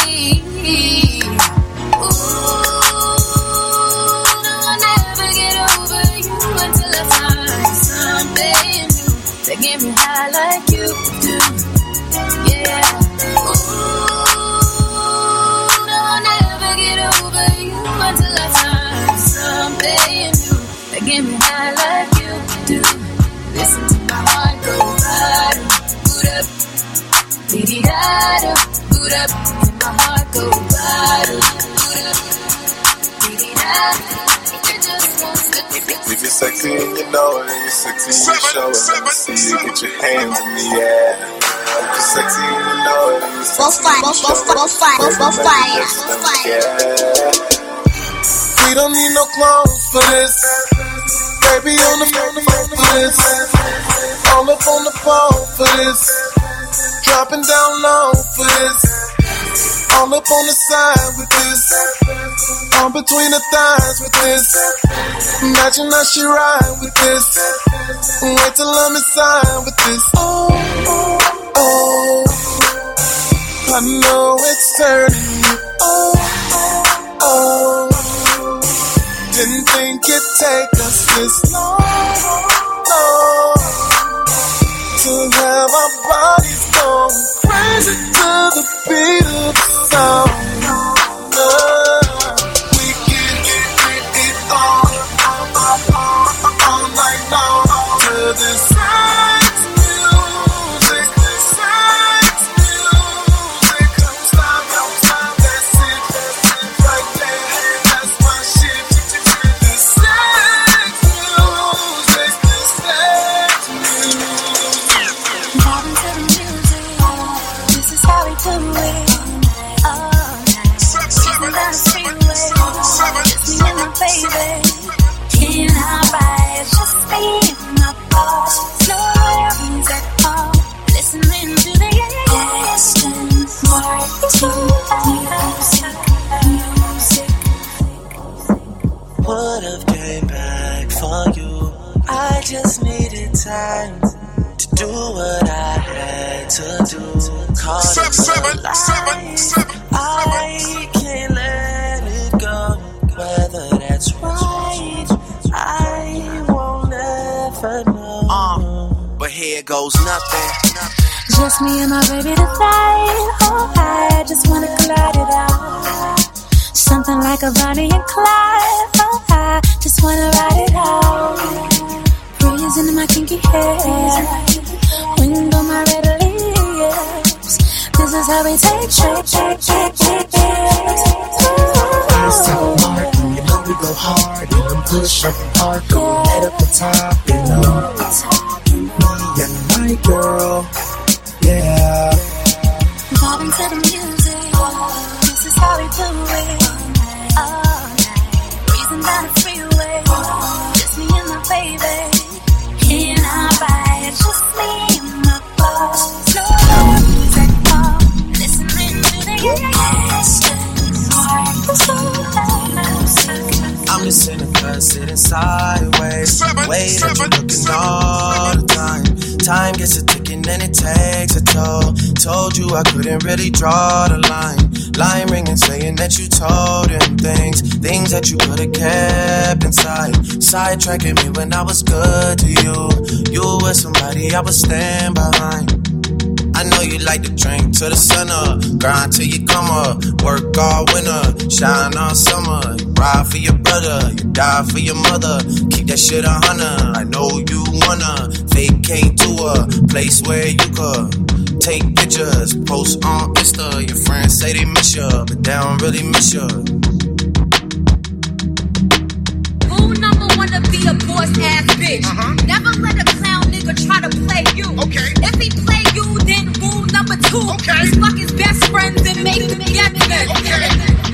Ooh, no, I'll never get over you until I find something new that get me high like you do. Yeah. Ooh, no, I'll never get over you until I find something new that get me high like you do. Listen to my heart go bottom, boot up, dee-dee-da-da, boot up, and my heart go bottom, boot up, dee-dee-da. It just wants to be. If you're sexy and you know it, and you're sexy and you show it, let me see you get your hands in the air. If you're sexy and you know it, and you're sexy and you show it, let me we don't need no clothes for this. Baby on the phone for this. All up on the phone for this. Dropping down low for this. All up on the side with this. On between the thighs with this. Imagine how she ride with this. Wait till I'm inside with this. Oh, oh, oh. I know it's turning you. Oh, oh, oh. Didn't think it'd take us this long, long to have our bodies going crazy to the beat of the song. Uh, we can get it on, all, all, all night long to this sex music, sex music. Don't stop, don't stop, that's it, that's it right there. That's my shit. This sex music, this sex music. Bottom to the music, this is how we do it. All night, chasing down the freeway, just me and my baby. Can I ride? Just me and my boss. No worries at all. Listening to the distance, more to music, music. Would've came back for you. I just needed time to do what I had to do. Call seven, seven, seven, seven, I can't let it go. Whether that's right, I won't ever know. Uh, but here goes nothing. Just me and my baby tonight. Oh, I just wanna collide it out. Something like a Bonnie and Clyde. Oh, I just wanna ride it out. Breeze into my kinky hair. Wind on my red lips. This is how we take trips. First time Martin, you know we go hard. And I'm push up hard, go right up the top. You know, me and my girl, yeah. Vibing to the music. This is how we do it. All night, breezing down the freeway. Just me and my baby. Can I ride? Just me and my boss. No worries at all. Listening to the I'm just in the car sitting sideways. Way that you looking all the time. Time gets a ticking and it takes a toll. Told you I couldn't really draw the line. Line ringing saying that you told him things. Things that you could've kept inside. Sidetracking me when I was good to you. You were somebody I would stand behind. I know you like to drink till the sun up. Grind till you come up. Work all winter, shine all summer. You ride for your brother, you die for your mother. Keep that shit a hundred. I know you wanna vacate to a place where you could take pictures, post on Insta. Your friends say they miss you, but they don't really miss you. Rule number one to be a boss ass bitch. Uh-huh. Never let a clown nigga try to play you. Okay. If he play you, then rule number two. Okay. He's fuck his best friends and make them together. Okay.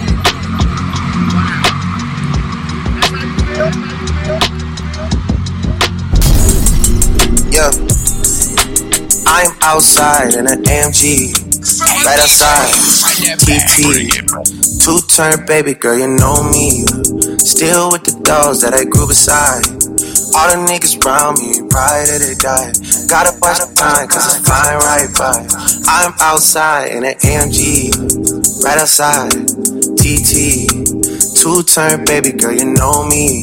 Yeah. I'm outside in an A M G, right outside, T P. Two-turn baby girl, you know me. Still with the dogs that I grew beside. All the niggas around me, pride that they die. Gotta watch the time, cause I'm flying right by. I'm outside in an A M G, right outside, T T. Two-turn baby girl, you know me.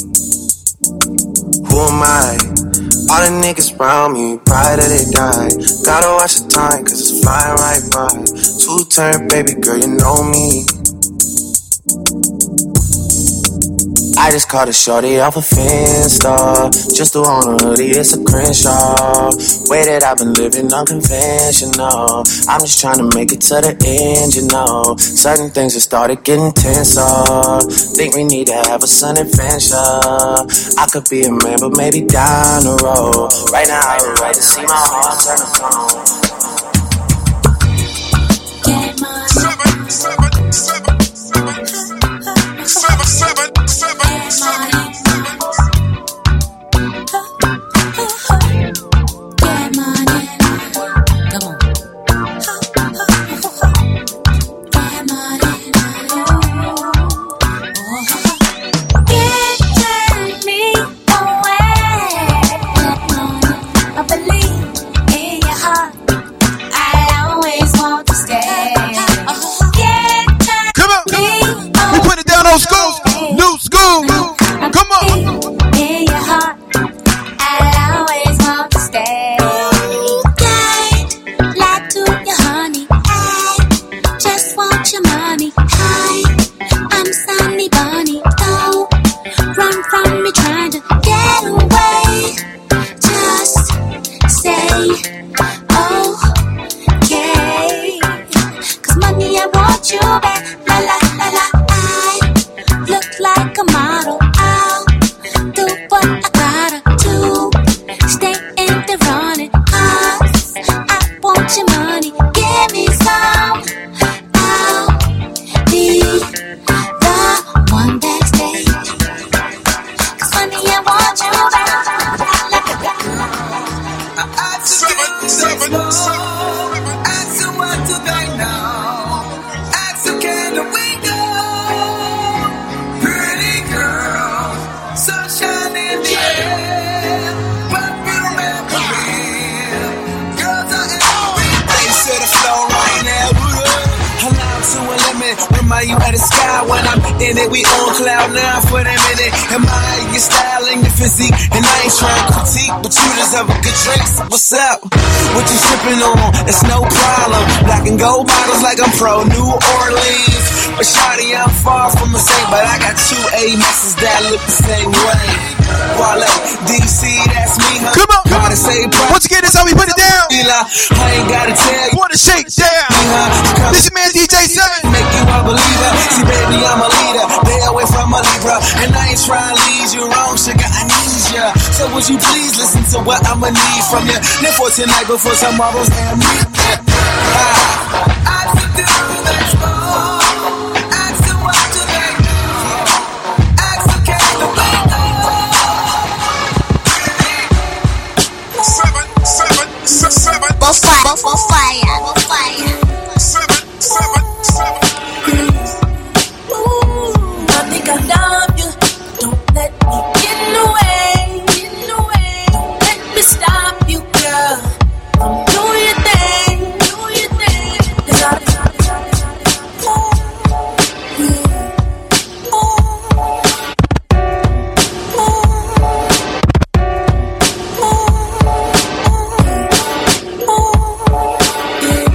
Who am I? All the niggas around me, pride that they die. Gotta watch the time, cause it's flying right by. Two-turn baby girl, you know me. I just caught a shorty off a Finsta. Just to own a hoodie, it's a Crenshaw. Way that I've been living unconventional. I'm just trying to make it to the end, you know. Certain things just started getting tenser. Think we need to have a sun adventure. I could be a man, but maybe down the road. Right now I would like to see my heart turn to gold. Seven, seven, seven, seven, seven, seven, seven, seven. Old school, new school, come on. In your heart, I'll always want to stay. I'd lie to you, honey. I just want your money. Hi, I'm Sunny Bunny. Don't run from me trying to get away. Just say, okay. Cause money, I want you back. La la la la. Look like a model, I'll do what I gotta do. Stay in the running, cause I want your money. Give me some, I'll be the one backstage. Cause honey, I want you back. Seven, seven, seven. Ask you what to do now. Ask you can we go? Sunshine in the air, but we remember it. Girls are everywhere. Baby, to the floor right now. Allow to a limit. Remind you of the sky when I'm in it. We on cloud nine for the minute. Admire your style and your physique. And I ain't trying to critique, but you deserve a good drink. So what's up? What you sipping on? It's no problem. Black and gold bottles like I'm pro New Orleans. But shawty, I'm far from a saint, but I got two A-messes that look the same way. Wale, D C, that's me, huh? Come on, gotta say, once again, that's how we put it down. I ain't gotta tell you. Wanna shake down. This is man D J seven. Make you a believer. See, baby, I'm a leader. They away from a Libra. And I ain't trying to lead you wrong, sugar, I need ya. So would you please listen to what I'ma need from you? Live for tonight before tomorrow's damn meet. I could do that wrong. We'll fire, we'll fire, we'll fire. Seven, seven, seven. Ooh, I think I love you. Don't let me get in the way. Get in the way. Don't let me stop you, girl. Do your thing, do your thing. Cause I, cause I, cause I, cause I, cause I, ooh, ooh, ooh, ooh.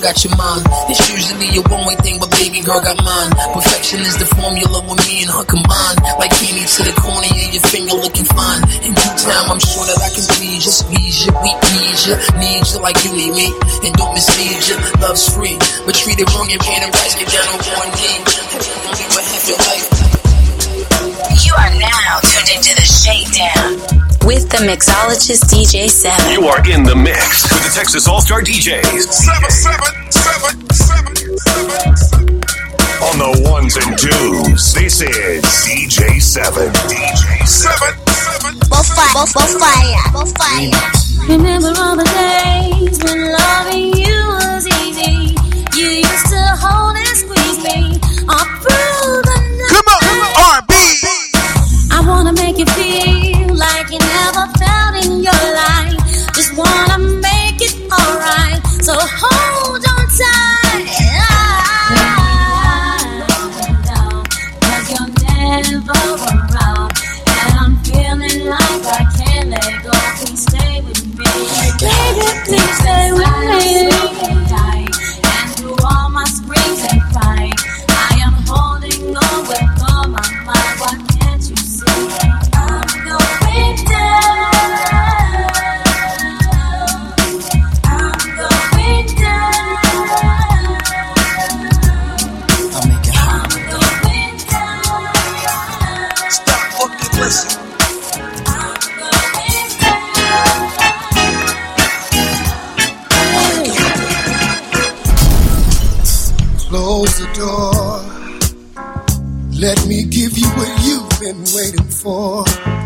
got your mind. It's usually a one-way thing, but baby girl got mine. Perfection is the formula with me and her combined. Like Kenny to the corner of your finger looking fine. In due time, I'm sure that I can please you, squeeze you, we need you, need you like you need me, and don't mislead you. Love's free, but treat it wrong, you're paying the price, get down on one knee. Only for half your life. You are now tuned into the Shakedown with the mixologist D J seven. You are in the mix with the Texas All-Star D Js. Seven, seven, seven, seven, seven, seven. On the ones and twos, this is D J seven. D J seven, seven. Fire, fire, fire. Remember all the days when loving you was easy. You used to hold and squeeze me all through the night. Come on, R and B. I wanna make you feel like you never felt in your life. Just wanna make it alright. So hold on tight. Cause you're never around. And I'm feeling like I can't let go. Please stay with me. Baby, please stay with me. And through all my screams and crying, I am holding on with all my mind. Why can't you see? I'm going down. I'm going down. I'll make it happen. I'm going down. Stop fucking listening. Close the door. Let me give you what you've been waiting for.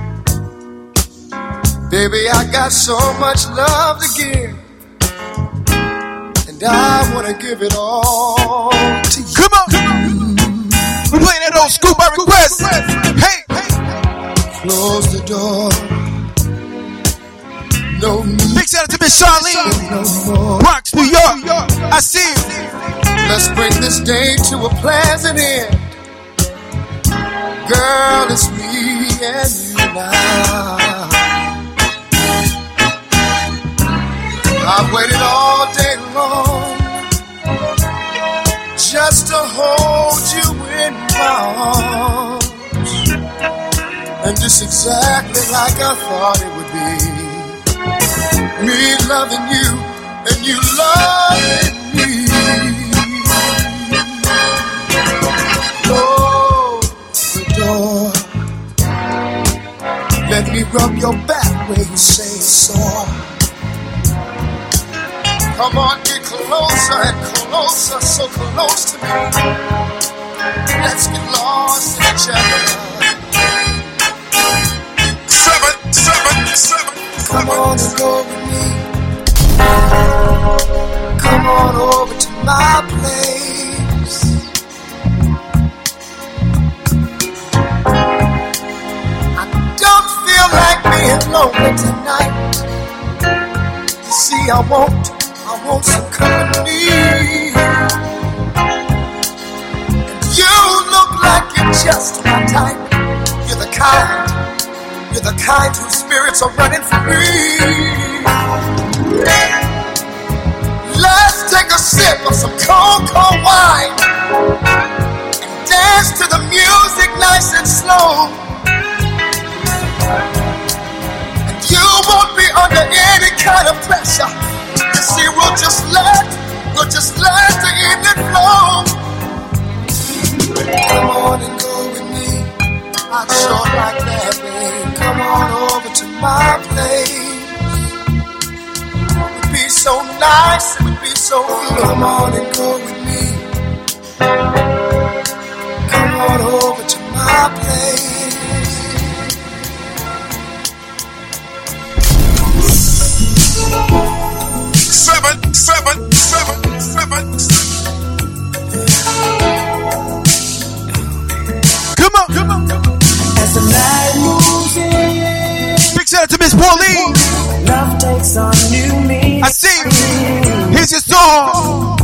Baby, I got so much love to give, and I want to give it all to you. Come on, come on. We're playing that old school by request. Hey, hey. Close the door. No need. Big shout out to Miss Charlene. No Bronx, New York. I see you. Let's bring this day to a pleasant end. Girl, it's me and you now. I've waited all day long just to hold you in my arms. And just exactly like I thought it would be. Me loving you and you loving me. Close the door. Let me rub your back where you say it's sore. Come on, get closer and closer, so close to me. Let's get lost in each other. Seven, seven, seven. Come on and go with me. Come on over to my place. I don't feel like being lonely tonight. You see, I want, I want some company. And you look like you're just my type. You're the kind, you're the kind whose spirits are running free. Let's take a sip of some cold, cold wine and dance to the music nice and slow. And you won't be under any kind of pressure. You see, we'll just let, we'll just let the evening flow. Come on and go with me. I'd sure like that, babe. Come on over to my place. It would be so nice, it would be so good. Come on and go with me. Come on over to my place. Seven, seven, seven, seven. Come on, come on. As the night moves in, big shout out to Miss Pauline. love takes on new meaning. I see you. Here's your song.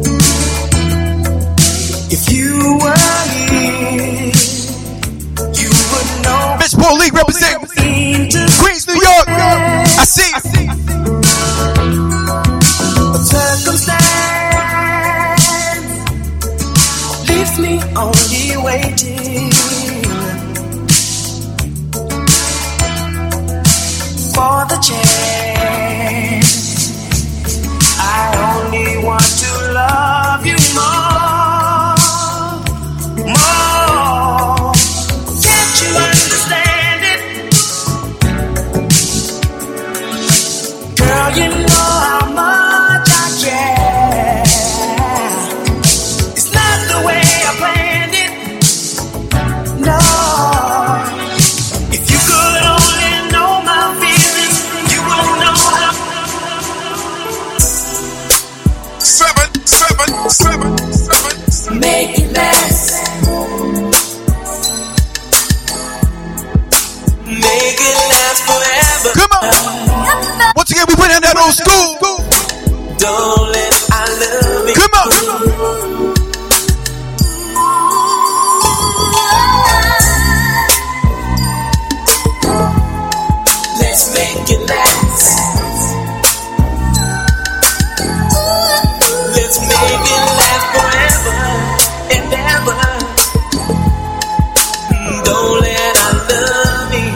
If you were here, you would know. Miss Pauline representing Queens, New York. I see you. But circumstance leaves me only waiting for the chance. I only want to love you more, more. Can't you understand it? Girl, you know how much I care. It's not the way I planned it, no. If you could only know my feelings, you would know how. Seven, seven, seven, seven. Make it last. Make it last forever. Come on. Once again, we went in that old school. Don't let I love you. Come on. Let's make it last. Let's make it last forever and ever. Don't let I love you.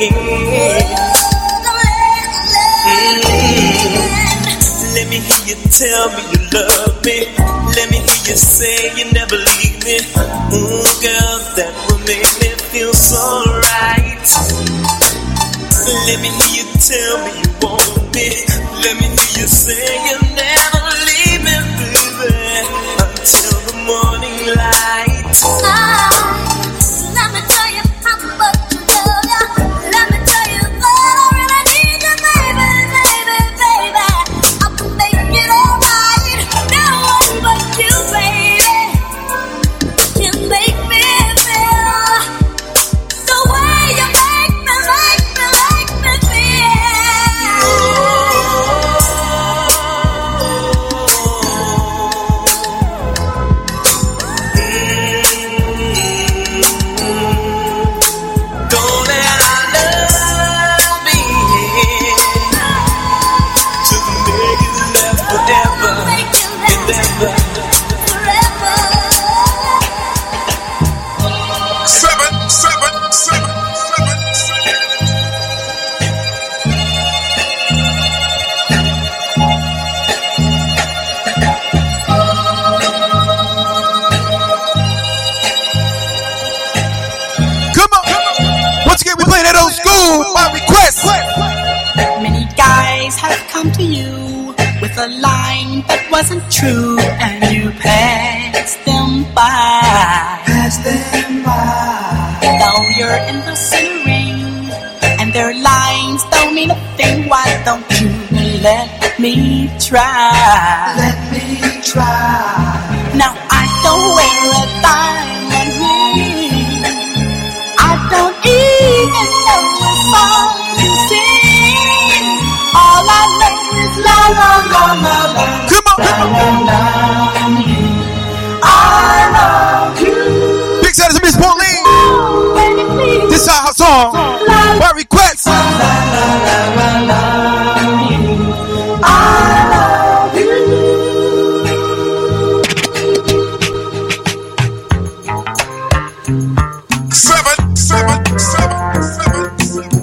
Let me hear you tell me you love me. Let me hear you say you never leave me. Ooh, girl, that will make me feel so right. Let me hear you tell me you want me. Let me hear you say you never leave me, baby, until the morning light. Ah, let me tell you how much you love ya. Let me tell you that I really need you, baby, baby, baby. I can make it alright. No one but you, baby, can make me feel the way you make me, make me, make me feel. Don't let our love be to make it last forever and ever. Seven, seven, seven, seven, seven. Come on. Once again, we playing that old school by request. Many guys have come to you with a line that wasn't true, and you passed them by. Pass them by. Though you're in the center ring, and their lines don't mean a thing, why don't you let me try? Let me try. Now I don't wear a diamond ring. I don't even know a song to sing. All I know is la la la la la. Come on, come on. I love you. Big shout out to Miss Pauline. This is our song by request. I love you. Seven, seven, seven, seven, seven.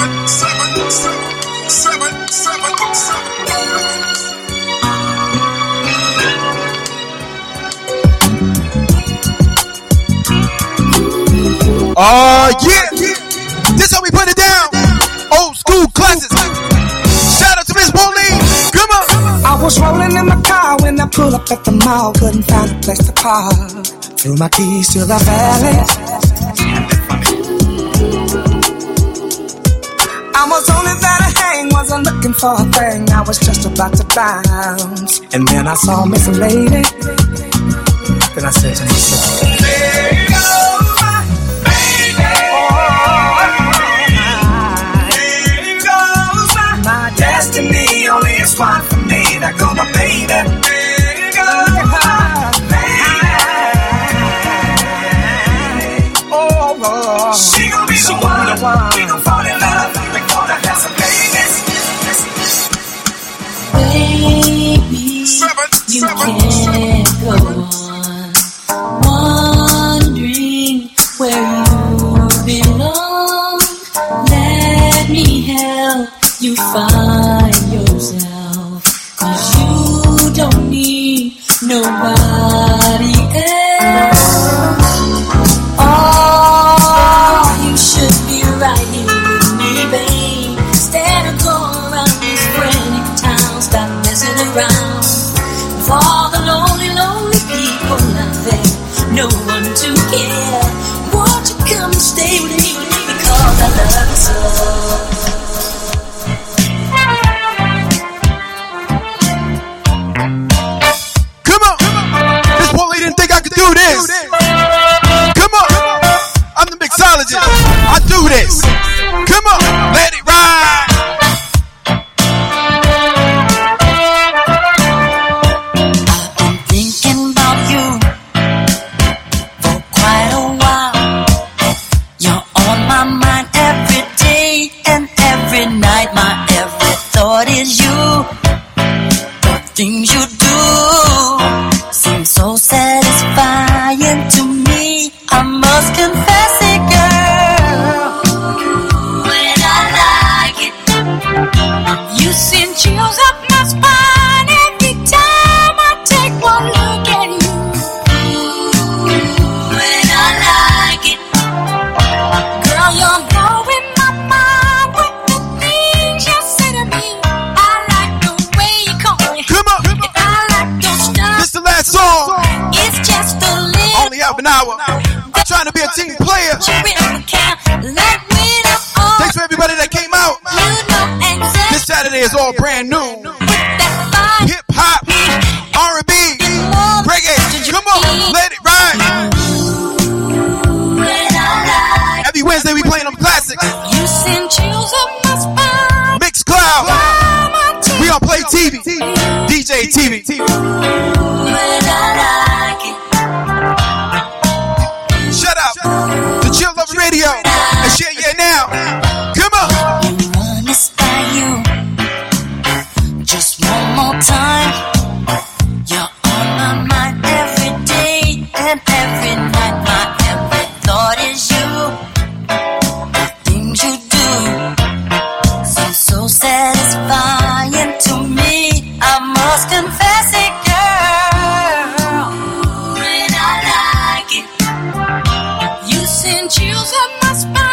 seven, seven, seven, seven, seven, seven. Oh, yeah. This how we put it down. Old school classics. Shout out to Miss Pauline. Come on. I was rolling in my car when I pulled up at the mall. Couldn't find a place to park. Threw my keys to the valley. I was only there to hang. Wasn't looking for a thing. I was just about to bounce. And then I saw Miss Lady. Then I said to myself, there you go. Destiny only is one for me. That go my baby. Baby, oh, oh, she gon' be she the one. The one. We gon' fall in love. We gonna have some babies. Baby, seven, you seven, can't seven. go on wondering where you belong. Let me help you find yourself, 'cause you don't need nobody else. Oh, you should be right here with me, babe. Instead of going around this frantic town, stop messing around with all the lonely, lonely people out there. No one to care. Won't you come and stay with me, because I love you so. Do this. Come on. I'm the mixologist. I do this. Come on. Let it ride. I've been thinking about you for quite a while. You're on my mind every day and every night. My every thought is you. The things you do seem so satisfying to me. I must confess it, girl. When I like it, you send chills up my spine every time I take one look at you. When I like it, girl, you're blowing my mind with the things you say to me. I like the way you call me. Come on. And I like those stuff. This is the last song. It's just a little. Only half an hour. I'm trying to be a team player. Thanks for everybody that came out. This Saturday is all brand new. Hip hop, R and B, reggae. Come on, let it ride. Every Wednesday we playing them classics. Mix Cloud. We on Play T V. D J T V. Shut up. The Chill Love Radio. And share yeah now. Come on. Run this by you just one more time. You're on my mind every day and every night. My every thought is you. The things you do seem so satisfying to me. I must confess it, girl. When I like it, you send chills up my spine.